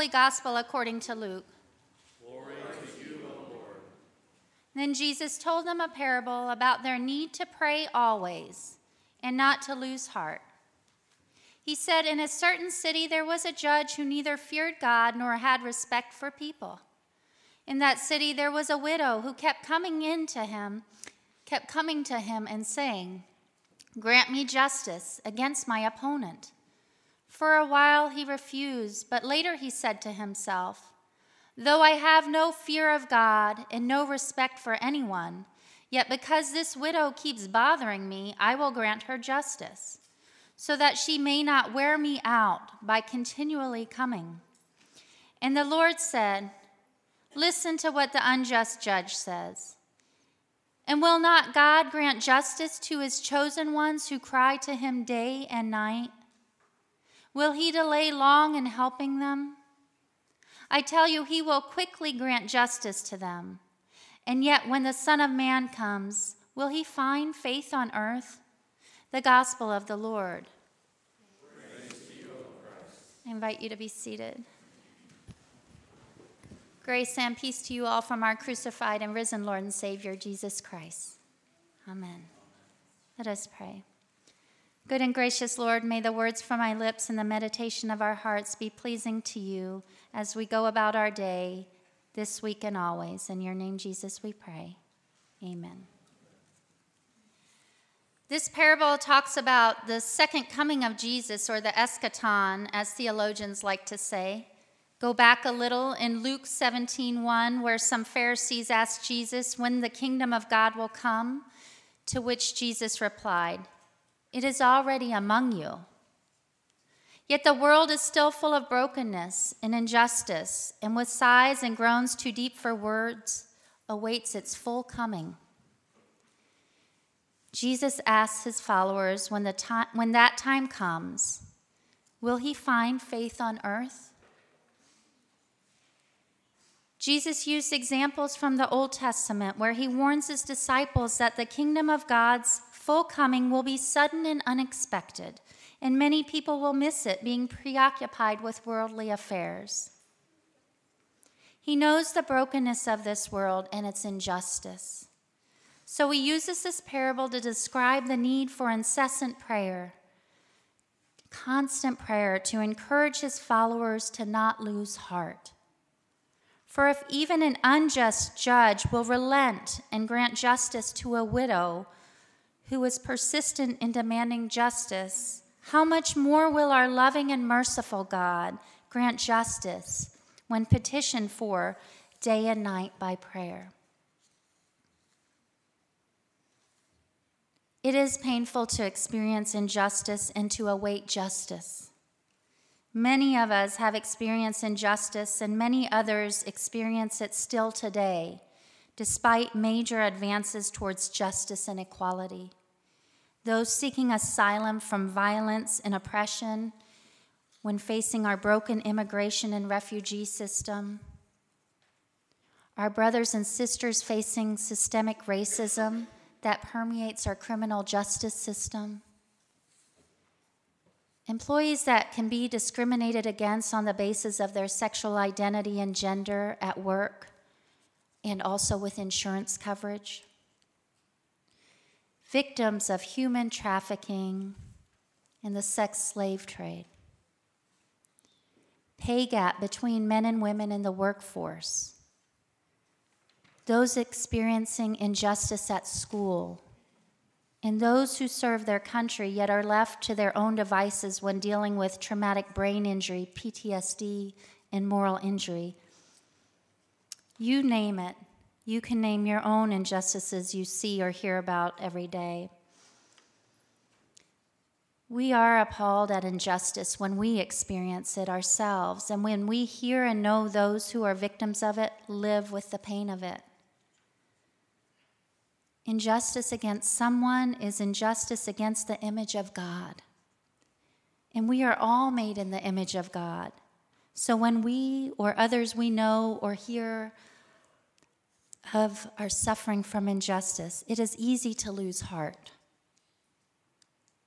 Holy Gospel according to Luke. Glory to you, O Lord. Then Jesus told them a parable about their need to pray always and not to lose heart. He said, in a certain city there was a judge who neither feared God nor had respect for people. In that city there was a widow who kept coming to him and saying, "Grant me justice against my opponent." For a while he refused, but later he said to himself, "Though I have no fear of God and no respect for anyone, yet because this widow keeps bothering me, I will grant her justice, so that she may not wear me out by continually coming." And the Lord said, "Listen to what the unjust judge says. And will not God grant justice to his chosen ones who cry to him day and night? Will he delay long in helping them? I tell you, he will quickly grant justice to them. And yet when the Son of Man comes, will he find faith on earth?" The Gospel of the Lord. Praise to you, O Christ. I invite you to be seated. Grace and peace to you all from our crucified and risen Lord and Savior, Jesus Christ. Amen. Let us pray. Good and gracious Lord, may the words from my lips and the meditation of our hearts be pleasing to you as we go about our day this week and always. In your name, Jesus, we pray. Amen. This parable talks about the second coming of Jesus, or the eschaton, as theologians like to say. Go back a little in Luke 17:1, where some Pharisees asked Jesus when the kingdom of God will come, to which Jesus replied, "It is already among you." Yet the world is still full of brokenness and injustice, and with sighs and groans too deep for words, awaits its full coming. Jesus asks his followers when that time comes, will he find faith on earth? Jesus used examples from the Old Testament where he warns his disciples that the kingdom of God's full coming will be sudden and unexpected, and many people will miss it, being preoccupied with worldly affairs. He knows the brokenness of this world and its injustice. So he uses this parable to describe the need for incessant prayer, constant prayer, to encourage his followers to not lose heart. For if even an unjust judge will relent and grant justice to a widow who is persistent in demanding justice, how much more will our loving and merciful God grant justice when petitioned for day and night by prayer? It is painful to experience injustice and to await justice. Many of us have experienced injustice, and many others experience it still today, despite major advances towards justice and equality. Those seeking asylum from violence and oppression when facing our broken immigration and refugee system. Our brothers and sisters facing systemic racism that permeates our criminal justice system. Employees that can be discriminated against on the basis of their sexual identity and gender at work, and also with insurance coverage. Victims of human trafficking and the sex slave trade. Pay gap between men and women in the workforce. Those experiencing injustice at school, and those who serve their country yet are left to their own devices when dealing with traumatic brain injury, PTSD, and moral injury. You name it. You can name your own injustices you see or hear about every day. We are appalled at injustice when we experience it ourselves, and when we hear and know those who are victims of it live with the pain of it. Injustice against someone is injustice against the image of God. And we are all made in the image of God. So when we or others we know or hear of are suffering from injustice, it is easy to lose heart.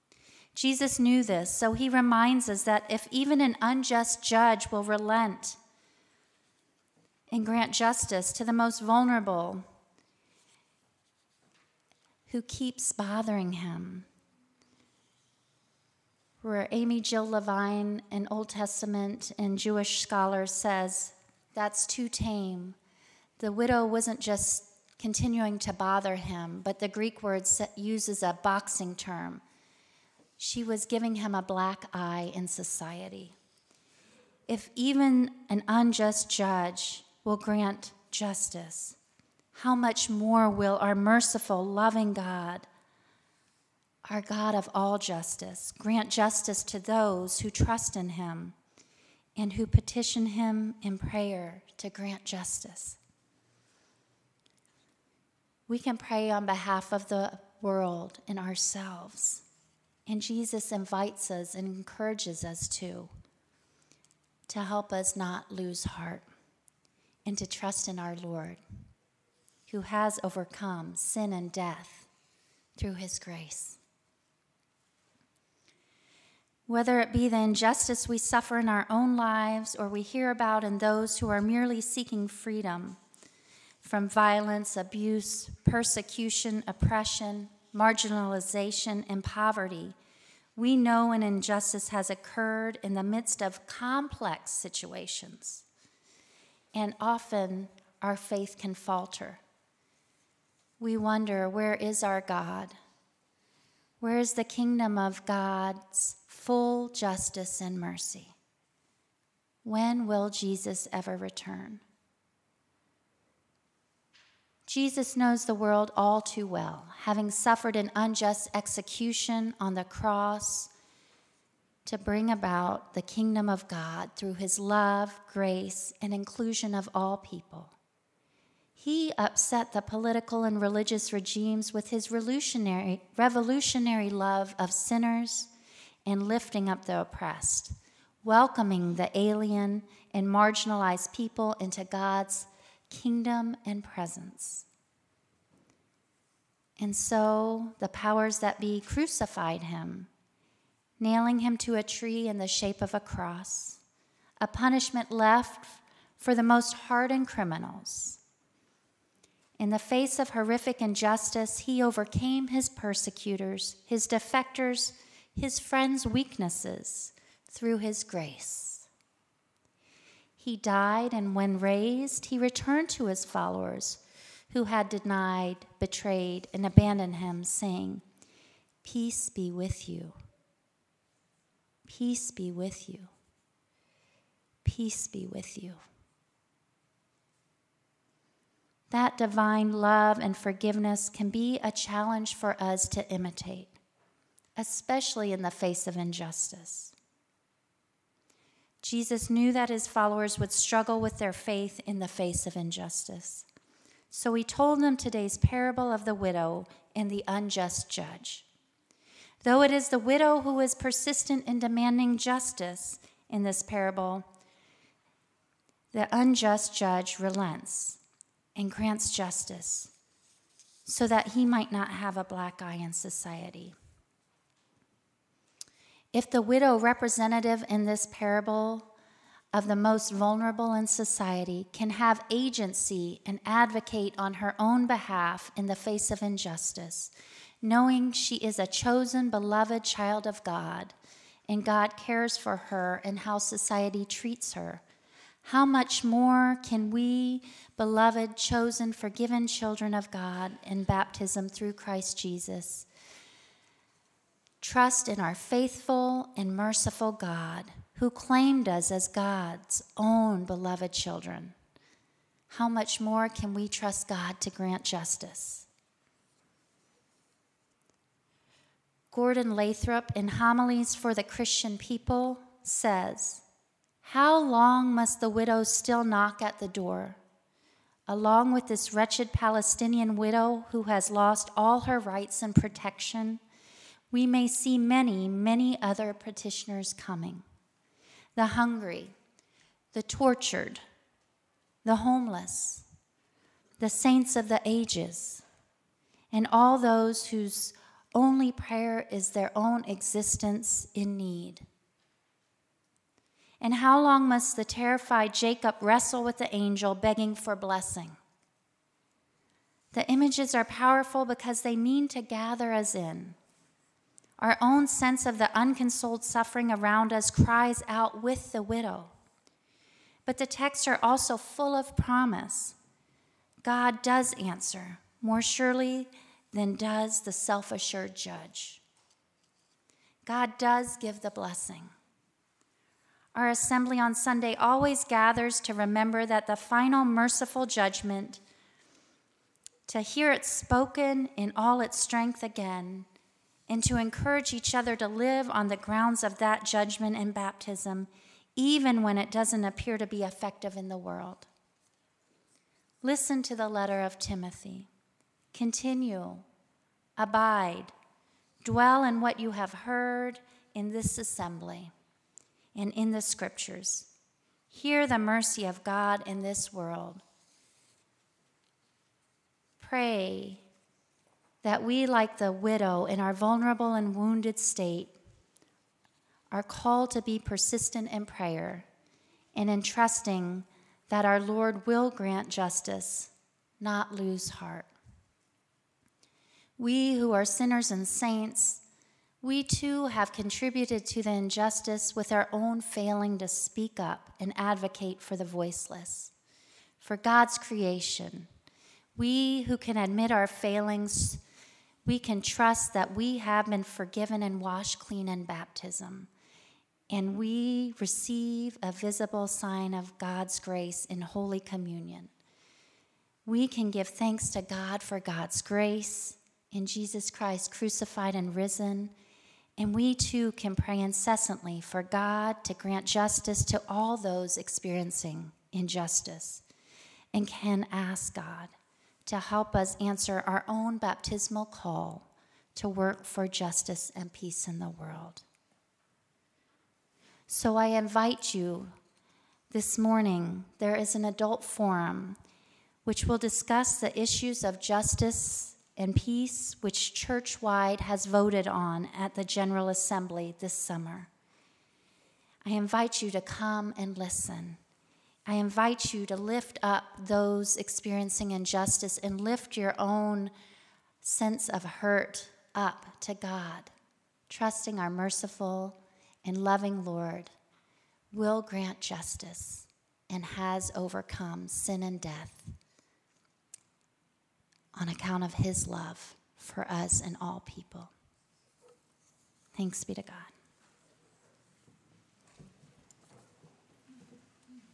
Jesus knew this, so he reminds us that if even an unjust judge will relent and grant justice to the most vulnerable who keeps bothering him. Where Amy Jill Levine, an Old Testament and Jewish scholar, says, that's too tame. The widow wasn't just continuing to bother him, but the Greek word uses a boxing term. She was giving him a black eye in society. If even an unjust judge will grant justice, how much more will our merciful, loving God, our God of all justice, grant justice to those who trust in him and who petition him in prayer to grant justice. We can pray on behalf of the world and ourselves, and Jesus invites us and encourages us to help us not lose heart and to trust in our Lord, who has overcome sin and death through his grace. Whether it be the injustice we suffer in our own lives or we hear about in those who are merely seeking freedom from violence, abuse, persecution, oppression, marginalization, and poverty, we know an injustice has occurred in the midst of complex situations, and often our faith can falter. We wonder, where is our God? Where is the kingdom of God's full justice and mercy? When will Jesus ever return? Jesus knows the world all too well, having suffered an unjust execution on the cross to bring about the kingdom of God through his love, grace, and inclusion of all people. He upset the political and religious regimes with his revolutionary love of sinners and lifting up the oppressed, welcoming the alien and marginalized people into God's kingdom and presence. And so the powers that be crucified him, nailing him to a tree in the shape of a cross, a punishment left for the most hardened criminals. In the face of horrific injustice, he overcame his persecutors, his defectors, his friends' weaknesses through his grace. He died, and when raised, he returned to his followers who had denied, betrayed, and abandoned him, saying, "Peace be with you. Peace be with you. Peace be with you." That divine love and forgiveness can be a challenge for us to imitate, especially in the face of injustice. Jesus knew that his followers would struggle with their faith in the face of injustice. So he told them today's parable of the widow and the unjust judge. Though it is the widow who is persistent in demanding justice in this parable, the unjust judge relents and grants justice so that he might not have a black eye in society. If the widow representative in this parable of the most vulnerable in society can have agency and advocate on her own behalf in the face of injustice, knowing she is a chosen, beloved child of God, and God cares for her and how society treats her, how much more can we, beloved, chosen, forgiven children of God in baptism through Christ Jesus, trust in our faithful and merciful God who claimed us as God's own beloved children? How much more can we trust God to grant justice? Gordon Lathrop, in Homilies for the Christian People, says, "How long must the widow still knock at the door? Along with this wretched Palestinian widow who has lost all her rights and protection, we may see many, many other petitioners coming. The hungry, the tortured, the homeless, the saints of the ages, and all those whose only prayer is their own existence in need. And how long must the terrified Jacob wrestle with the angel, begging for blessing? The images are powerful because they mean to gather us in. Our own sense of the unconsoled suffering around us cries out with the widow. But the texts are also full of promise. God does answer more surely than does the self-assured judge. God does give the blessing. Our assembly on Sunday always gathers to remember that the final merciful judgment, to hear it spoken in all its strength again, and to encourage each other to live on the grounds of that judgment and baptism, even when it doesn't appear to be effective in the world. Listen to the letter of Timothy. Continue, abide, dwell in what you have heard in this assembly and in the scriptures. Hear the mercy of God in this world. Pray that we, like the widow in our vulnerable and wounded state, are called to be persistent in prayer and in trusting that our Lord will grant justice, not lose heart. We who are sinners and saints, we too have contributed to the injustice with our own failing to speak up and advocate for the voiceless, for God's creation. We who can admit our failings, we can trust that we have been forgiven and washed clean in baptism, and we receive a visible sign of God's grace in Holy Communion. We can give thanks to God for God's grace in Jesus Christ crucified and risen, and we too can pray incessantly for God to grant justice to all those experiencing injustice, and can ask God to help us answer our own baptismal call to work for justice and peace in the world. So I invite you this morning, there is an adult forum which will discuss the issues of justice and peace which church-wide has voted on at the General Assembly this summer. I invite you to come and listen. I invite you to lift up those experiencing injustice and lift your own sense of hurt up to God, trusting our merciful and loving Lord will grant justice and has overcome sin and death on account of his love for us and all people. Thanks be to God.